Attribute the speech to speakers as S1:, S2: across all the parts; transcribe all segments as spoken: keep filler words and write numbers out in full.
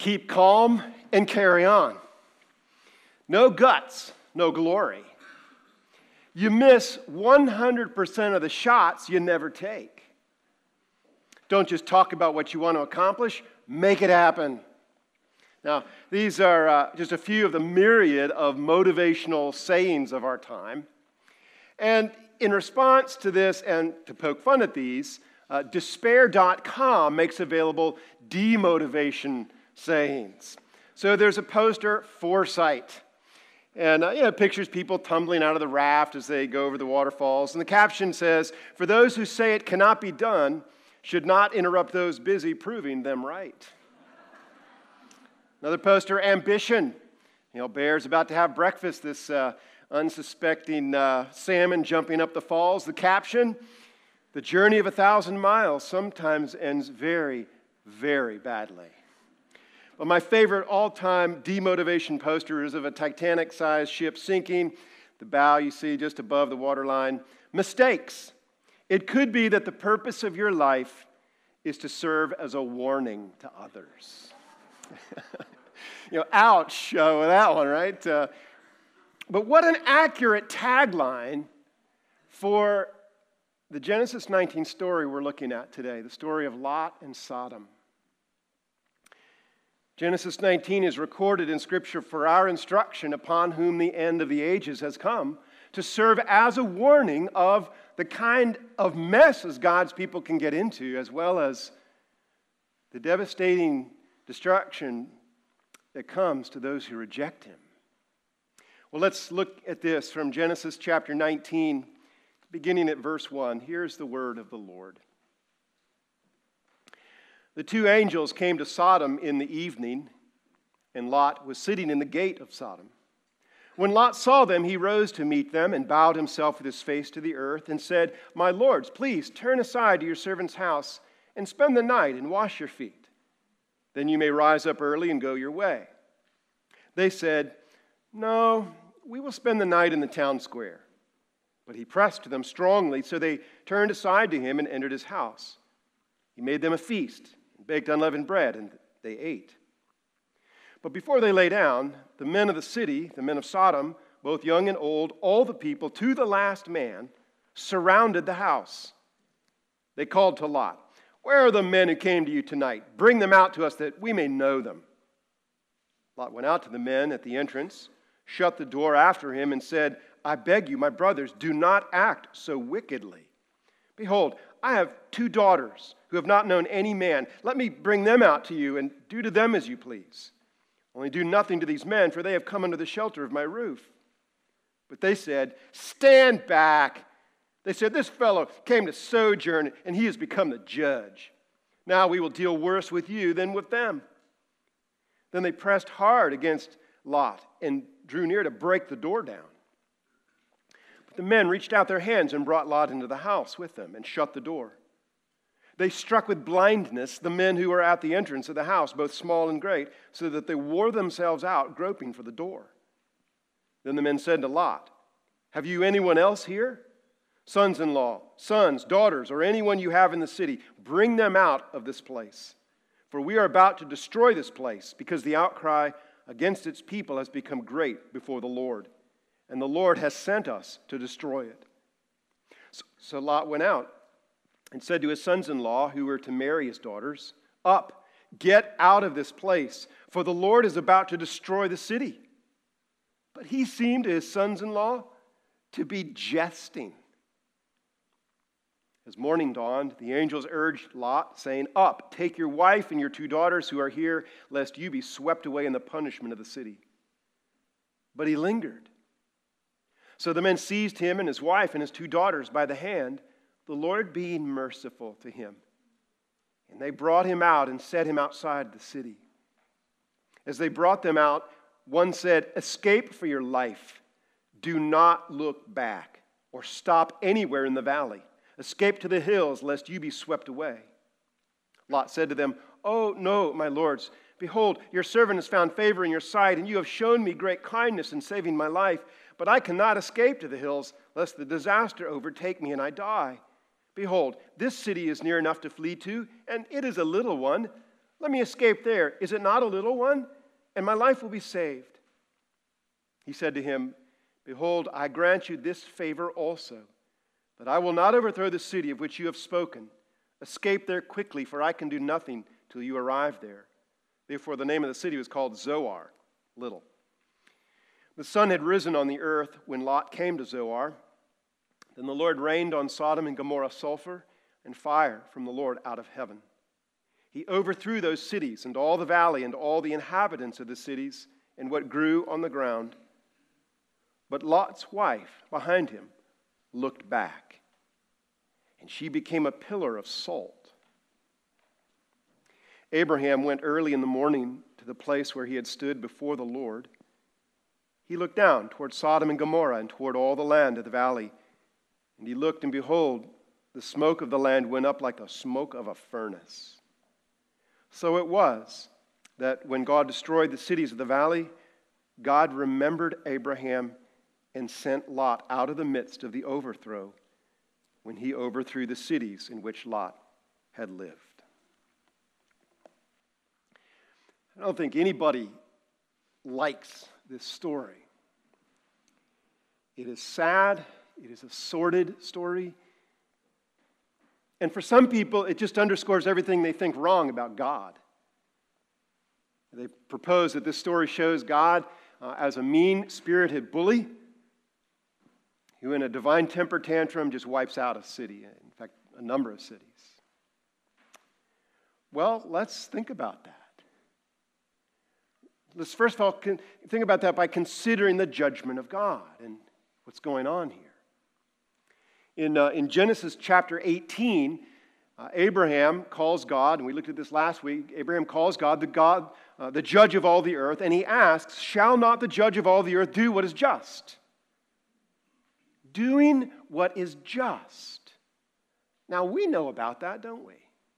S1: Keep calm and carry on. No guts, no glory. You miss one hundred percent of the shots you never take. Don't just talk about what you want to accomplish, make it happen. Now, these are uh, just a few of the myriad of motivational sayings of our time. And in response to this and to poke fun at these, uh, despair dot com makes available demotivation sayings. So there's a poster, Foresight. And uh, you know, it pictures people tumbling out of the raft as they go over the waterfalls. And the caption says, "For those who say it cannot be done, should not interrupt those busy proving them right." Another poster, Ambition. You know, Bear's about to have breakfast, this uh, unsuspecting uh, salmon jumping up the falls. The caption, "The journey of a thousand miles sometimes ends very, very badly." But my favorite all-time demotivation poster is of a Titanic-sized ship sinking. The bow you see just above the waterline. Mistakes. It could be that the purpose of your life is to serve as a warning to others. You know, ouch uh, with that one, right? Uh, but what an accurate tagline for the Genesis nineteen story we're looking at today, the story of Lot and Sodom. Genesis nineteen is recorded in Scripture for our instruction, upon whom the end of the ages has come, to serve as a warning of the kind of messes God's people can get into, as well as the devastating destruction that comes to those who reject Him. Well, let's look at this from Genesis chapter nineteen, beginning at verse one. Here's the word of the Lord. The two angels came to Sodom in the evening, and Lot was sitting in the gate of Sodom. When Lot saw them, he rose to meet them and bowed himself with his face to the earth and said, "My lords, please turn aside to your servant's house and spend the night and wash your feet. Then you may rise up early and go your way." They said, "No, we will spend the night in the town square." But he pressed them strongly, so they turned aside to him and entered his house. He made them a feast, baked unleavened bread, and they ate. But before they lay down, the men of the city, the men of Sodom, both young and old, all the people, to the last man, surrounded the house. They called to Lot, "Where are the men who came to you tonight? Bring them out to us that we may know them." Lot went out to the men at the entrance, shut the door after him, and said, "I beg you, my brothers, do not act so wickedly. Behold, I have two daughters who have not known any man. Let me bring them out to you and do to them as you please. Only do nothing to these men, for they have come under the shelter of my roof." But they said, "Stand back." They said, "This fellow came to sojourn, and he has become the judge. Now we will deal worse with you than with them." Then they pressed hard against Lot and drew near to break the door down. But the men reached out their hands and brought Lot into the house with them and shut the door. They struck with blindness the men who were at the entrance of the house, both small and great, so that they wore themselves out groping for the door. Then the men said to Lot, "Have you anyone else here? Sons-in-law, sons, daughters, or anyone you have in the city, bring them out of this place. For we are about to destroy this place, because the outcry against its people has become great before the Lord, and the Lord has sent us to destroy it." So, so Lot went out and said to his sons-in-law, who were to marry his daughters, "Up, get out of this place, for the Lord is about to destroy the city." But he seemed to his sons-in-law to be jesting. As morning dawned, the angels urged Lot, saying, "Up, take your wife and your two daughters who are here, lest you be swept away in the punishment of the city." But he lingered. So the men seized him and his wife and his two daughters by the hand, the Lord being merciful to him. And they brought him out and set him outside the city. As they brought them out, one said, "Escape for your life. Do not look back or stop anywhere in the valley. Escape to the hills, lest you be swept away." Lot said to them, "Oh, no, my lords. Behold, your servant has found favor in your sight, and you have shown me great kindness in saving my life. But I cannot escape to the hills, lest the disaster overtake me and I die. Behold, this city is near enough to flee to, and it is a little one. Let me escape there. Is it not a little one? And my life will be saved. He said to him, Behold, I grant you this favor also, that I will not overthrow the city of which you have spoken. Escape there quickly, for I can do nothing till you arrive there. Therefore the name of the city was called Zoar, little. The sun had risen on the earth when Lot came to Zoar. Then the Lord rained on Sodom and Gomorrah sulfur and fire from the Lord out of heaven. He overthrew those cities and all the valley and all the inhabitants of the cities and what grew on the ground. But Lot's wife behind him looked back, and she became a pillar of salt. Abraham went early in the morning to the place where he had stood before the Lord. He looked down toward Sodom and Gomorrah and toward all the land of the valley. And he looked, and behold, the smoke of the land went up like the smoke of a furnace. So it was that when God destroyed the cities of the valley, God remembered Abraham and sent Lot out of the midst of the overthrow when he overthrew the cities in which Lot had lived. I don't think anybody likes this story. It is sad. It is a sordid story. And for some people, it just underscores everything they think wrong about God. They propose that this story shows God uh, as a mean-spirited bully who in a divine temper tantrum just wipes out a city, in fact, a number of cities. Well, let's think about that. Let's first of all think about that by considering the judgment of God and what's going on here. In, uh, in Genesis chapter eighteen, uh, Abraham calls God, and we looked at this last week, Abraham calls God the God, uh, the judge of all the earth, and he asks, shall not the judge of all the earth do what is just? Doing what is just. Now, we know about that, don't we?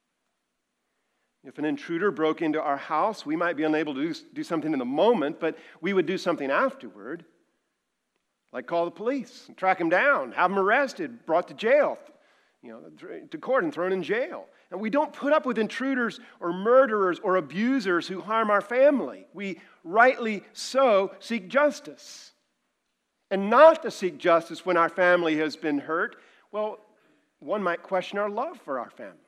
S1: If an intruder broke into our house, we might be unable to do, do something in the moment, but we would do something afterward. Like call the police and track him down, have him arrested, brought to jail, you know, to court and thrown in jail. And we don't put up with intruders or murderers or abusers who harm our family. We rightly so seek justice. And not to seek justice when our family has been hurt, well, one might question our love for our family.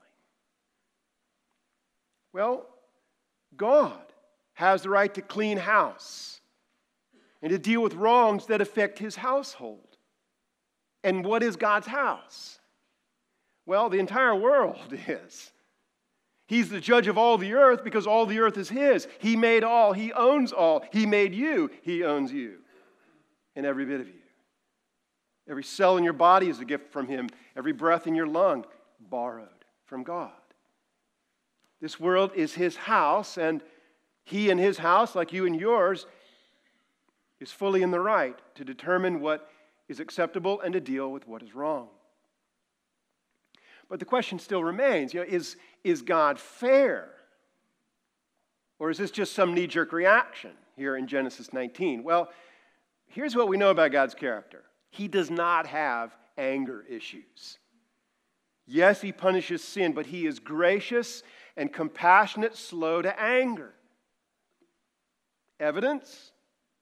S1: Well, God has the right to clean house and to deal with wrongs that affect his household. And what is God's house? Well, the entire world is. He's the judge of all the earth because all the earth is his. He made all. He owns all. He made you. He owns you. And every bit of you. Every cell in your body is a gift from him. Every breath in your lung, borrowed from God. This world is his house, and he and his house, like you and yours, is fully in the right to determine what is acceptable and to deal with what is wrong. But the question still remains, you know, is, is God fair? Or is this just some knee-jerk reaction here in Genesis nineteen? Well, here's what we know about God's character. He does not have anger issues. Yes, he punishes sin, but he is gracious and compassionate, slow to anger. Evidence?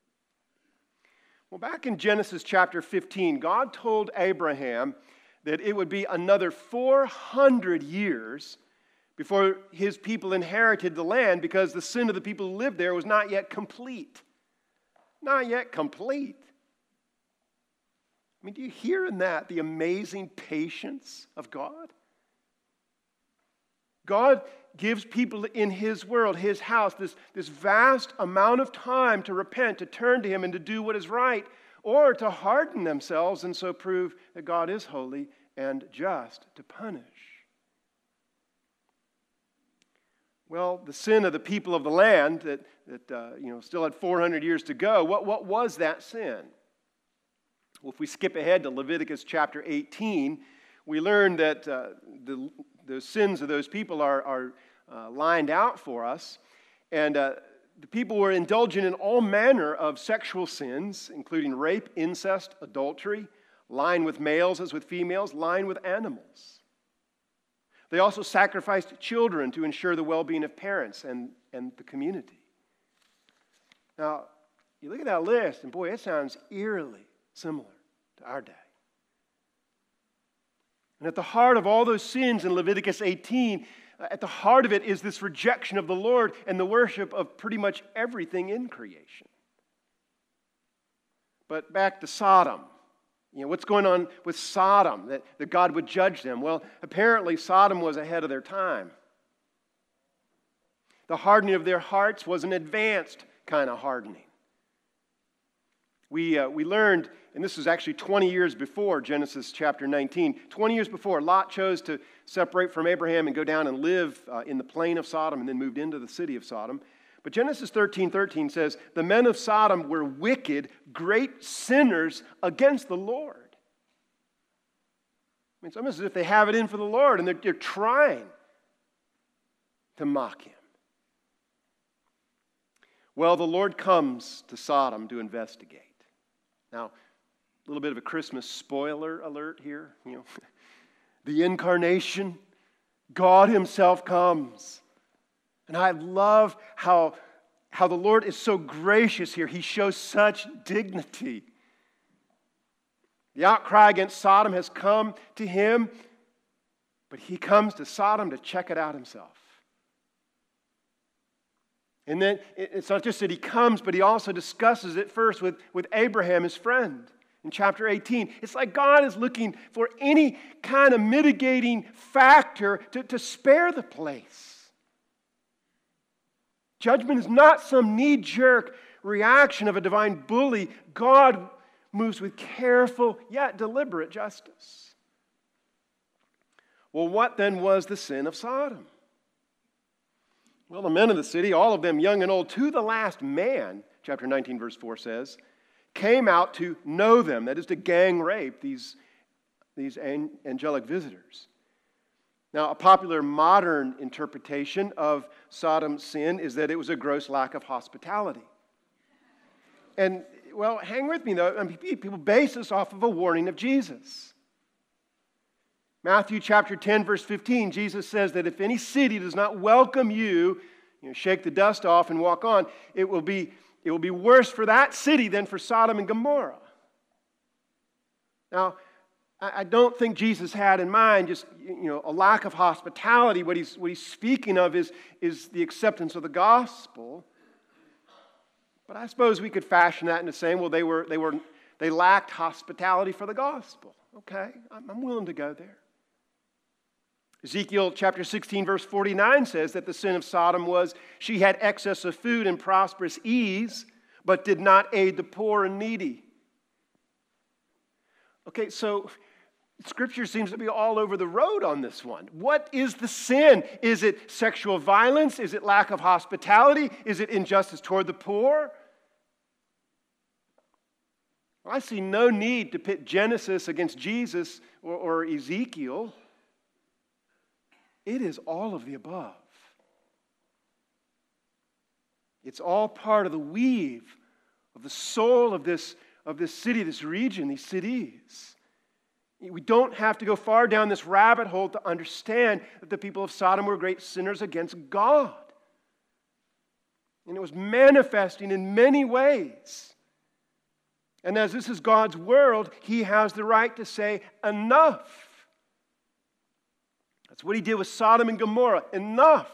S1: Well, back in Genesis chapter fifteen, God told Abraham that it would be another four hundred years before his people inherited the land because the sin of the people who lived there was not yet complete. Not yet complete. I mean, do you hear in that the amazing patience of God? God gives people in his world, his house, this, this vast amount of time to repent, to turn to him, and to do what is right, or to harden themselves and so prove that God is holy and just to punish. Well, the sin of the people of the land that, that uh, you know, still had four hundred years to go, what, what was that sin? Well, if we skip ahead to Leviticus chapter eighteen, we learn that uh, the, the sins of those people are, are uh, lined out for us. And uh, the people were indulging in all manner of sexual sins, including rape, incest, adultery, lying with males as with females, lying with animals. They also sacrificed children to ensure the well-being of parents and, and the community. Now, you look at that list, and boy, it sounds eerily similar to our day. And at the heart of all those sins in Leviticus eighteen, at the heart of it is this rejection of the Lord and the worship of pretty much everything in creation. But back to Sodom. You know, what's going on with Sodom, that, that God would judge them? Well, apparently Sodom was ahead of their time. The hardening of their hearts was an advanced kind of hardening. We, uh, we learned, and this was actually twenty years before Genesis chapter nineteen, twenty years before, Lot chose to separate from Abraham and go down and live uh, in the plain of Sodom and then moved into the city of Sodom. But Genesis thirteen thirteen says, the men of Sodom were wicked, great sinners against the Lord. I mean, it's almost as if they have it in for the Lord and they're, they're trying to mock him. Well, the Lord comes to Sodom to investigate. Now, a little bit of a Christmas spoiler alert here. You know, the incarnation, God himself comes. And I love how, how the Lord is so gracious here. He shows such dignity. The outcry against Sodom has come to him, but he comes to Sodom to check it out himself. And then it's not just that he comes, but he also discusses it first with, with Abraham, his friend, in chapter eighteen. It's like God is looking for any kind of mitigating factor to, to spare the place. Judgment is not some knee-jerk reaction of a divine bully. God moves with careful yet deliberate justice. Well, what then was the sin of Sodom? Well, the men of the city, all of them young and old, to the last man, chapter nineteen, verse four says, came out to know them, that is to gang rape these, these angelic visitors. Now, a popular modern interpretation of Sodom's sin is that it was a gross lack of hospitality. And, well, hang with me, though. I mean, people base this off of a warning of Jesus. Matthew chapter ten, verse fifteen, Jesus says that if any city does not welcome you, you know, shake the dust off and walk on, it will be, it will be worse for that city than for Sodom and Gomorrah. Now, I don't think Jesus had in mind just, you know, a lack of hospitality. What he's, what he's speaking of is, is the acceptance of the gospel. But I suppose we could fashion that into saying, well, they were, they were, they lacked hospitality for the gospel. Okay, I'm, I'm willing to go there. Ezekiel chapter sixteen, verse forty-nine says that the sin of Sodom was she had excess of food and prosperous ease, but did not aid the poor and needy. Okay, so Scripture seems to be all over the road on this one. What is the sin? Is it sexual violence? Is it lack of hospitality? Is it injustice toward the poor? Well, I see no need to pit Genesis against Jesus or, or Ezekiel. It is all of the above. It's all part of the weave of the soul of this, of this city, this region, these cities. We don't have to go far down this rabbit hole to understand that the people of Sodom were great sinners against God. And it was manifesting in many ways. And as this is God's world, He has the right to say, enough. That's what He did with Sodom and Gomorrah. Enough.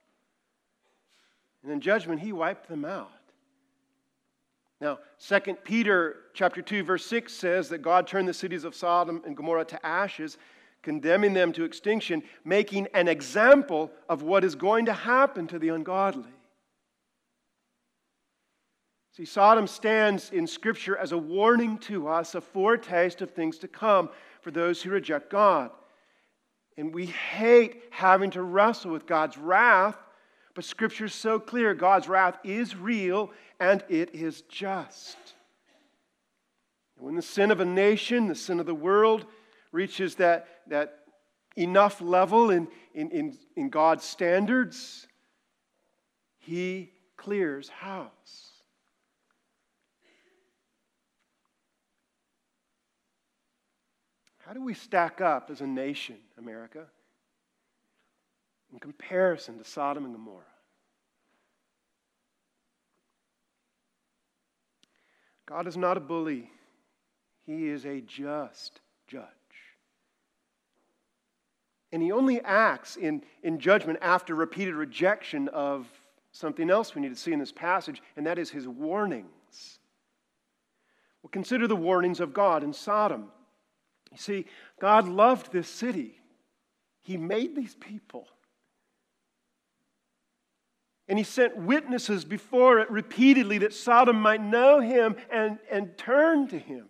S1: And in judgment, He wiped them out. Now, Second Peter chapter two, verse six says that God turned the cities of Sodom and Gomorrah to ashes, condemning them to extinction, making an example of what is going to happen to the ungodly. See, Sodom stands in Scripture as a warning to us, a foretaste of things to come for those who reject God. And we hate having to wrestle with God's wrath, but Scripture is so clear. God's wrath is real and it is just. And when the sin of a nation, the sin of the world, reaches that, that enough level in, in, in, in God's standards, He clears house. How do we stack up as a nation, America? in comparison to Sodom and Gomorrah. God is not a bully. He is a just judge. And he only acts in, in judgment after repeated rejection of something else we need to see in this passage, and that is his warnings. Well, consider the warnings of God in Sodom. You see, God loved this city. He made these people. And he sent witnesses before it repeatedly that Sodom might know him and, and turn to him.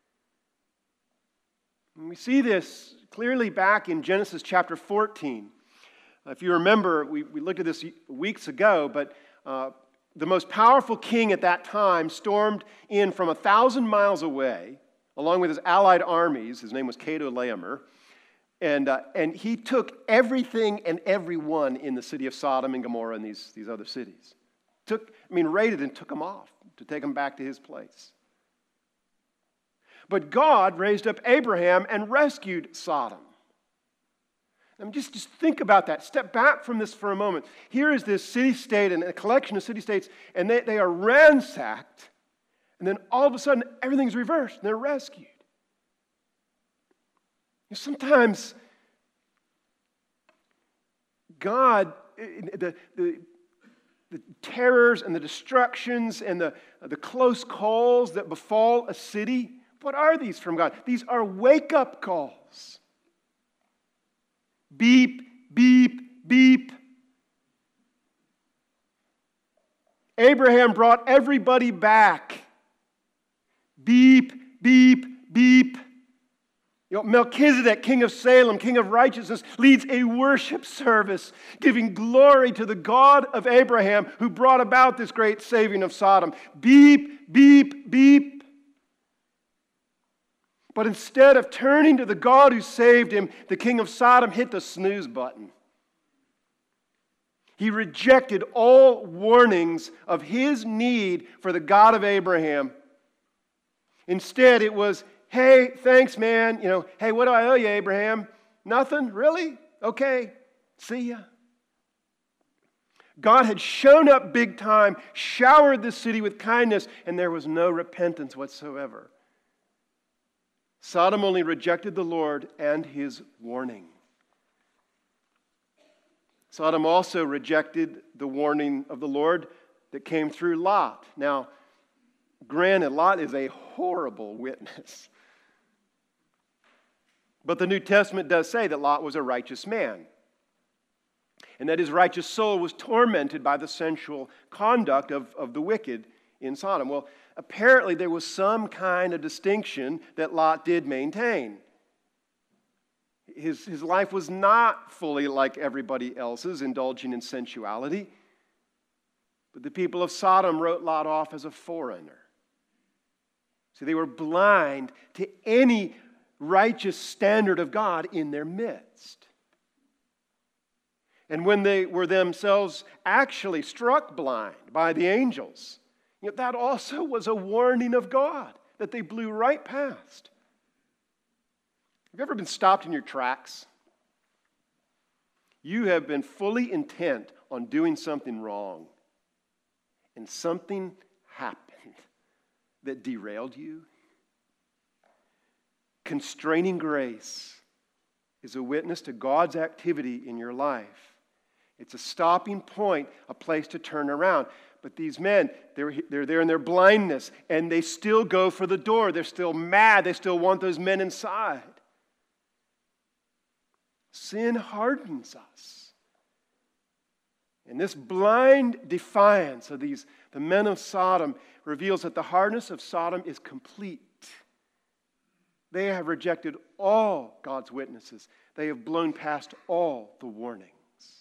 S1: And we see this clearly back in Genesis chapter fourteen. If you remember, we, we looked at this weeks ago, but uh, the most powerful king at that time stormed in from a thousand miles away, along with his allied armies. His name was Chedorlaomer. And, uh, and he took everything and everyone in the city of Sodom and Gomorrah and these, these other cities. Took, I mean, raided and took them off to take them back to his place. But God raised up Abraham and rescued Sodom. I mean, just, just think about that. Step back from this for a moment. Here is this city-state and a collection of city-states, and they, they are ransacked, and then all of a sudden everything's reversed, and they're rescued. Sometimes God, the, the, the terrors and the destructions and the, the close calls that befall a city, what are these from God? These are wake-up calls. Beep, beep, beep. Abraham brought everybody back. Beep, beep, beep. You know, Melchizedek, king of Salem, king of righteousness, leads a worship service, giving glory to the God of Abraham who brought about this great saving of Sodom. Beep, beep, beep. But instead of turning to the God who saved him, the king of Sodom hit the snooze button. He rejected all warnings of his need for the God of Abraham. Instead, it was, hey, thanks, man. You know, hey, what do I owe you, Abraham? Nothing? Really? Okay. See ya. God had shown up big time, showered the city with kindness, and there was no repentance whatsoever. Sodom only rejected the Lord and his warning. Sodom also rejected the warning of the Lord that came through Lot. Now, granted, Lot is a horrible witness. But the New Testament does say that Lot was a righteous man, and that his righteous soul was tormented by the sensual conduct of, of the wicked in Sodom. Well, apparently there was some kind of distinction that Lot did maintain. His, his life was not fully like everybody else's, indulging in sensuality. But the people of Sodom wrote Lot off as a foreigner. So they were blind to any righteous standard of God in their midst. And when they were themselves actually struck blind by the angels, you know, that also was a warning of God that they blew right past. Have you ever been stopped in your tracks? You have been fully intent on doing something wrong, and something happened that derailed you. Constraining grace is a witness to God's activity in your life. It's a stopping point, a place to turn around. But these men, they're, they're there in their blindness, and they still go for the door. They're still mad. They still want those men inside. Sin hardens us. And this blind defiance of these, the men of Sodom, reveals that the hardness of Sodom is complete. They have rejected all God's witnesses. They have blown past all the warnings.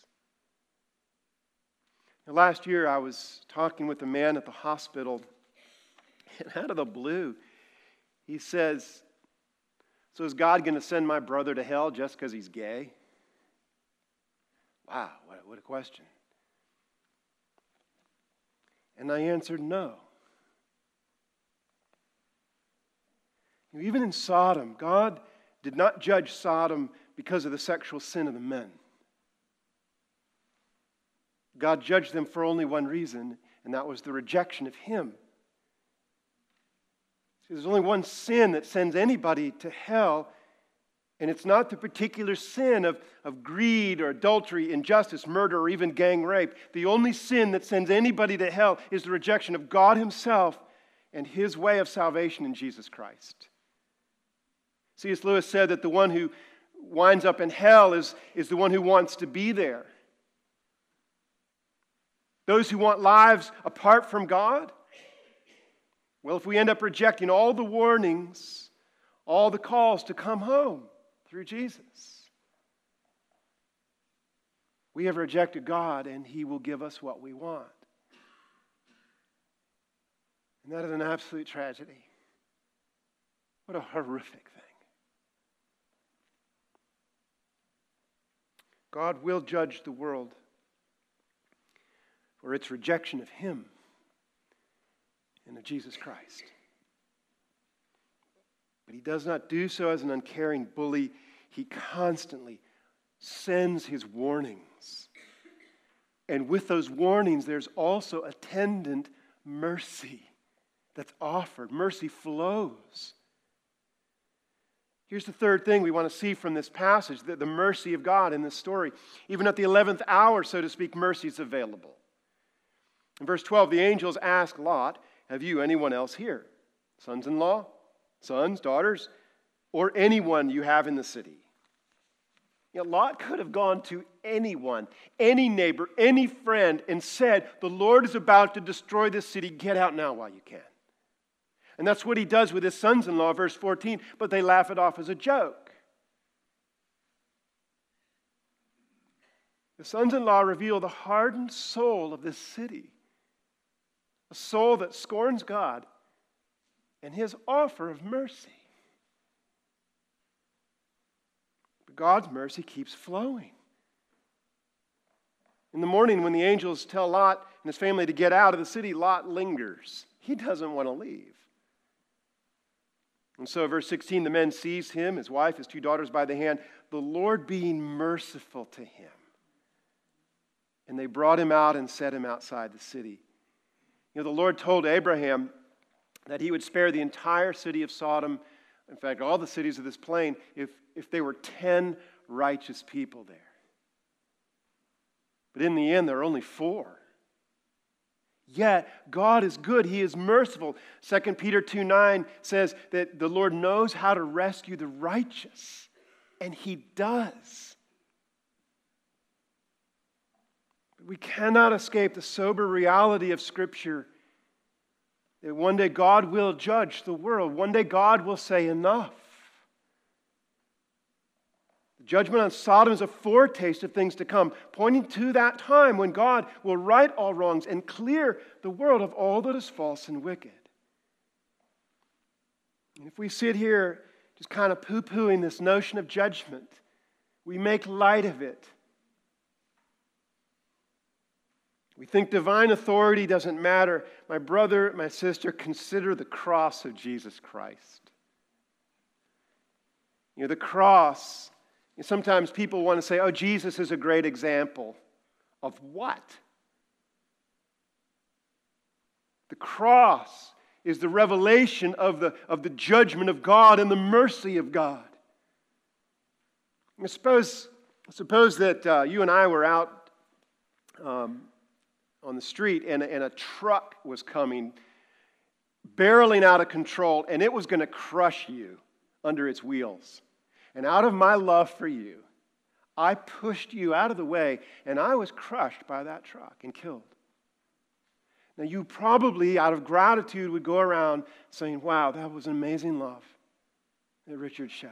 S1: Now, last year, I was talking with a man at the hospital, and out of the blue, he says, so is God going to send my brother to hell just because he's gay? Wow, what, what a question. And I answered, no. Even in Sodom, God did not judge Sodom because of the sexual sin of the men. God judged them for only one reason, and that was the rejection of Him. See, there's only one sin that sends anybody to hell, and it's not the particular sin of, of greed or adultery, injustice, murder, or even gang rape. The only sin that sends anybody to hell is the rejection of God Himself and His way of salvation in Jesus Christ. C S Lewis said that the one who winds up in hell is, is the one who wants to be there. Those who want lives apart from God, well, if we end up rejecting all the warnings, all the calls to come home through Jesus, we have rejected God, and He will give us what we want. And that is an absolute tragedy. What a horrific thing. God will judge the world for its rejection of Him and of Jesus Christ. But He does not do so as an uncaring bully. He constantly sends His warnings. And with those warnings, there's also attendant mercy that's offered. Mercy flows. Here's the third thing we want to see from this passage, the, the mercy of God in this story. Even at the eleventh hour, so to speak, mercy is available. In verse twelve, the angels ask Lot, have you anyone else here? Sons-in-law, sons, daughters, or anyone you have in the city? You know, Lot could have gone to anyone, any neighbor, any friend, and said, the Lord is about to destroy this city. Get out now while you can. And that's what he does with his sons-in-law, verse fourteen, but they laugh it off as a joke. The sons-in-law reveal the hardened soul of this city, a soul that scorns God and His offer of mercy. But God's mercy keeps flowing. In the morning, when the angels tell Lot and his family to get out of the city, Lot lingers. He doesn't want to leave. And so, verse sixteen, the men seized him, his wife, his two daughters by the hand, the Lord being merciful to him. And they brought him out and set him outside the city. You know, the Lord told Abraham that He would spare the entire city of Sodom, in fact, all the cities of this plain, if, if there were ten righteous people there. But in the end, there are only four. Yet, God is good. He is merciful. Second Peter two nine says that the Lord knows how to rescue the righteous, and He does. But we cannot escape the sober reality of Scripture that one day God will judge the world. One day God will say enough. The judgment on Sodom is a foretaste of things to come, pointing to that time when God will right all wrongs and clear the world of all that is false and wicked. And if we sit here just kind of poo-pooing this notion of judgment, we make light of it. We think divine authority doesn't matter. My brother, my sister, consider the cross of Jesus Christ. You know, the cross, you know, sometimes people want to say, oh, Jesus is a great example. Of what? The cross is the revelation of the, of the judgment of God and the mercy of God. I suppose, suppose that uh, you and I were out um, on the street and, and a truck was coming, barreling out of control, and it was going to crush you under its wheels. And out of my love for you, I pushed you out of the way, and I was crushed by that truck and killed. Now, you probably, out of gratitude, would go around saying, wow, that was an amazing love that Richard showed.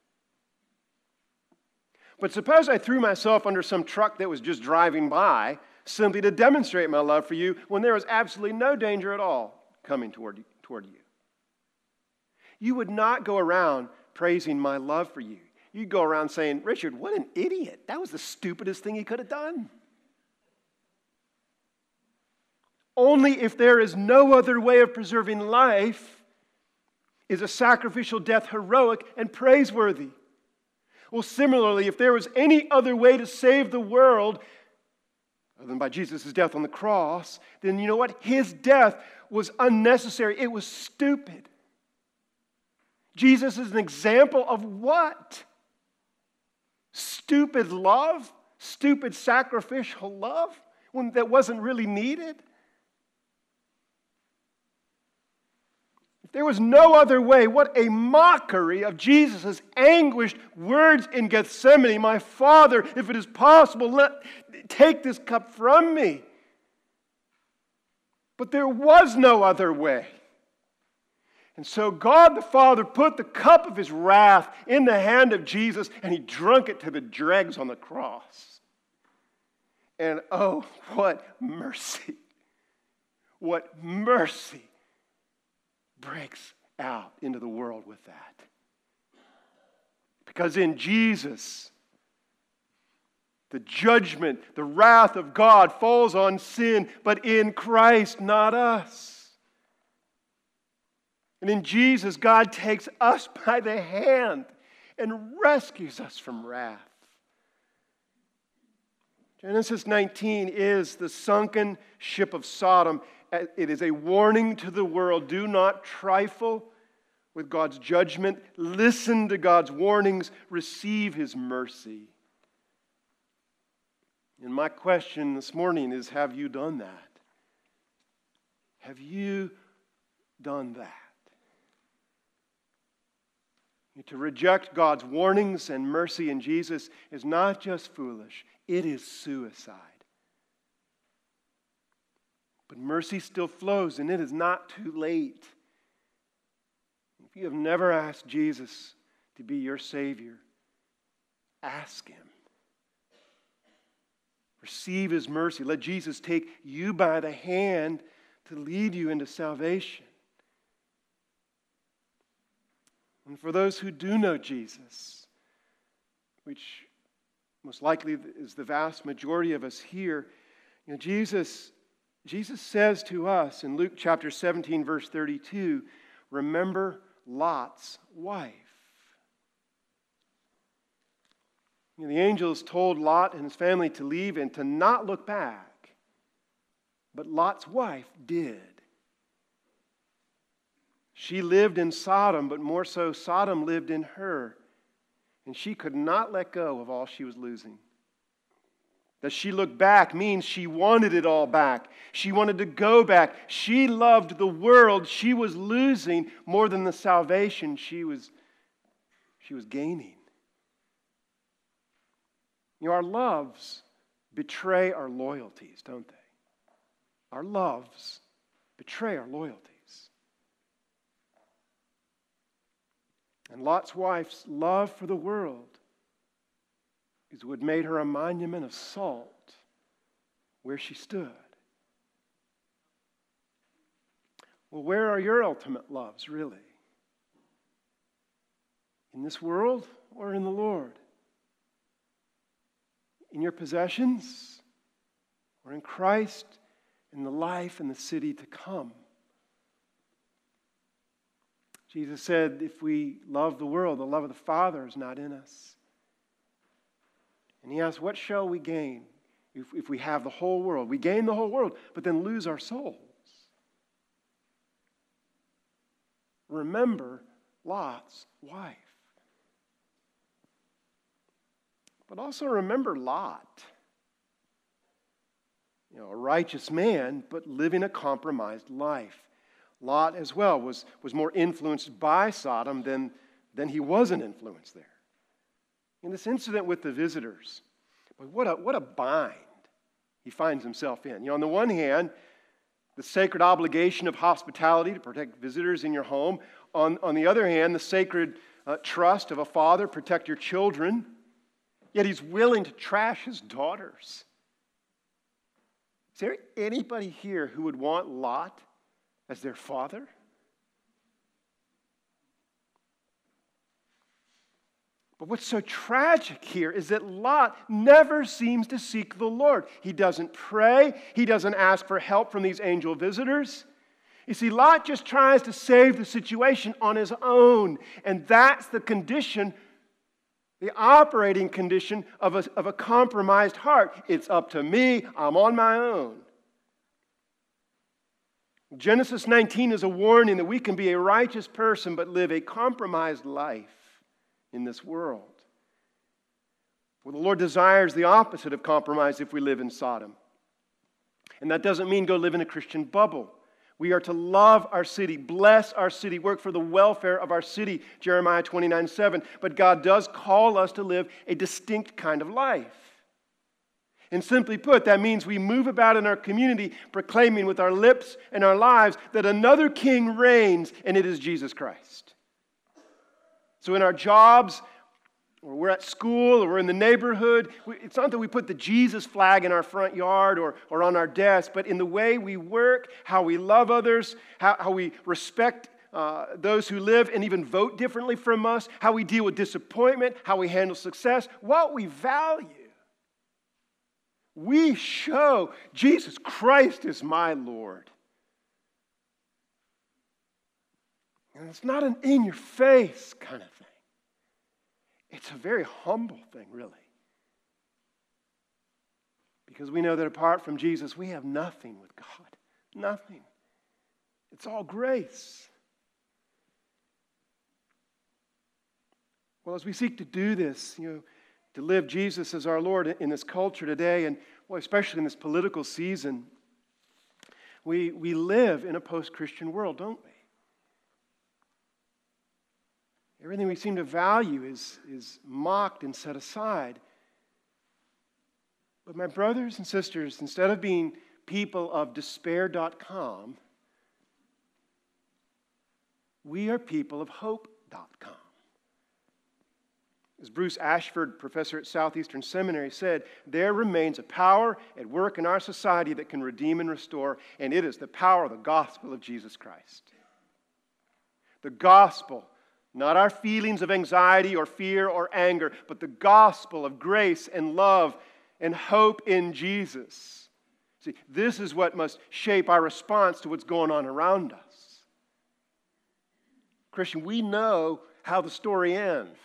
S1: But suppose I threw myself under some truck that was just driving by simply to demonstrate my love for you when there was absolutely no danger at all coming toward you, toward you. You would not go around praising my love for you. You'd go around saying, Richard, what an idiot. That was the stupidest thing he could have done. Only if there is no other way of preserving life is a sacrificial death heroic and praiseworthy. Well, similarly, if there was any other way to save the world, other than by Jesus' death on the cross, then you know what? His death was unnecessary. It was stupid. Jesus is an example of what? Stupid love? Stupid sacrificial love when that wasn't really needed? If there was no other way, what a mockery of Jesus' anguished words in Gethsemane. My Father, if it is possible, let take this cup from me. But there was no other way. And so God the Father put the cup of his wrath in the hand of Jesus, and he drank it to the dregs on the cross. And oh, what mercy, what mercy breaks out into the world with that. Because in Jesus, the judgment, the wrath of God falls on sin, but in Christ, not us. And in Jesus, God takes us by the hand and rescues us from wrath. Genesis nineteen is the sunken ship of Sodom. It is a warning to the world. Do not trifle with God's judgment. Listen to God's warnings. Receive his mercy. And my question this morning is, have you done that? Have you done that? To reject God's warnings and mercy in Jesus is not just foolish, it is suicide. But mercy still flows, and it is not too late. If you have never asked Jesus to be your Savior, ask him. Receive his mercy. Let Jesus take you by the hand to lead you into salvation. And for those who do know Jesus, which most likely is the vast majority of us here, you know, Jesus, Jesus says to us in Luke chapter seventeen, verse thirty-two, remember Lot's wife. You know, the angels told Lot and his family to leave and to not look back, but Lot's wife did. She lived in Sodom, but more so, Sodom lived in her. And she could not let go of all she was losing. That she looked back means she wanted it all back. She wanted to go back. She loved the world she was losing more than the salvation she was, she was gaining. You know, our loves betray our loyalties, don't they? Our loves betray our loyalties. And Lot's wife's love for the world is what made her a monument of salt where she stood. Well, where are your ultimate loves, really? In this world or in the Lord? In your possessions or in Christ, in the life and the city to come? Jesus said, if we love the world, the love of the Father is not in us. And he asked, what shall we gain if, if we have the whole world? We gain the whole world, but then lose our souls. Remember Lot's wife. But also remember Lot. You know, a righteous man, but living a compromised life. Lot as well was, was more influenced by Sodom than, than he wasn't influenced there. In this incident with the visitors, but what a, what a bind he finds himself in. You know, on the one hand, the sacred obligation of hospitality to protect visitors in your home. On, on the other hand, the sacred uh, trust of a father, protect your children. Yet he's willing to trash his daughters. Is there anybody here who would want Lot as their father? But what's so tragic here is that Lot never seems to seek the Lord. He doesn't pray. He doesn't ask for help from these angel visitors. You see, Lot just tries to save the situation on his own. And that's the condition The operating condition of a, of a compromised heart. It's up to me. I'm on my own. Genesis nineteen is a warning that we can be a righteous person but live a compromised life in this world. Well, the Lord desires the opposite of compromise if we live in Sodom. And that doesn't mean go live in a Christian bubble. We are to love our city, bless our city, work for the welfare of our city, Jeremiah twenty-nine seven. But God does call us to live a distinct kind of life. And simply put, that means we move about in our community proclaiming with our lips and our lives that another king reigns, and it is Jesus Christ. So in our jobs, or we're at school, or we're in the neighborhood, it's not that we put the Jesus flag in our front yard or, or on our desk, but in the way we work, how we love others, how, how we respect uh, those who live and even vote differently from us, how we deal with disappointment, how we handle success, what we value. We show Jesus Christ is my Lord. And it's not an in-your-face kind of thing. It's a very humble thing, really. Because we know that apart from Jesus, we have nothing with God. Nothing. It's all grace. Well, as we seek to do this, you know, to live Jesus as our Lord in this culture today, and well, especially in this political season, we, we live in a post-Christian world, don't we? Everything we seem to value is, is mocked and set aside. But my brothers and sisters, instead of being people of despair dot com, we are people of hope dot com. As Bruce Ashford, professor at Southeastern Seminary, said, there remains a power at work in our society that can redeem and restore, and it is the power of the gospel of Jesus Christ. The gospel, not our feelings of anxiety or fear or anger, but the gospel of grace and love and hope in Jesus. See, this is what must shape our response to what's going on around us. Christian, we know how the story ends.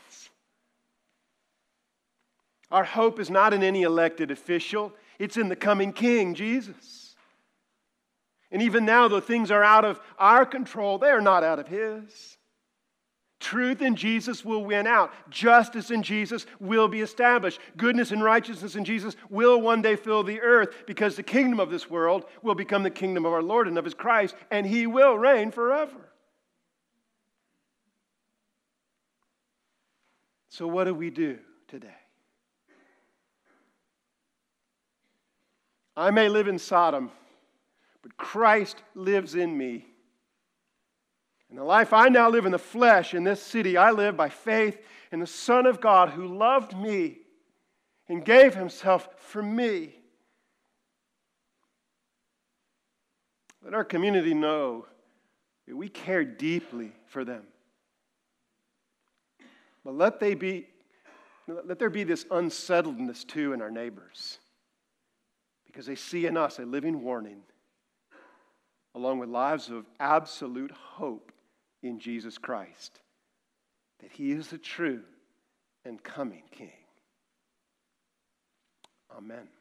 S1: Our hope is not in any elected official. It's in the coming King, Jesus. And even now, though things are out of our control, they are not out of His. Truth in Jesus will win out. Justice in Jesus will be established. Goodness and righteousness in Jesus will one day fill the earth, because the kingdom of this world will become the kingdom of our Lord and of His Christ, and He will reign forever. So what do we do today? I may live in Sodom, but Christ lives in me. And the life I now live in the flesh in this city, I live by faith in the Son of God who loved me and gave Himself for me. Let our community know that we care deeply for them. But let they be, let there be this unsettledness too in our neighbors, because they see in us a living warning, along with lives of absolute hope in Jesus Christ, that He is the true and coming King. Amen.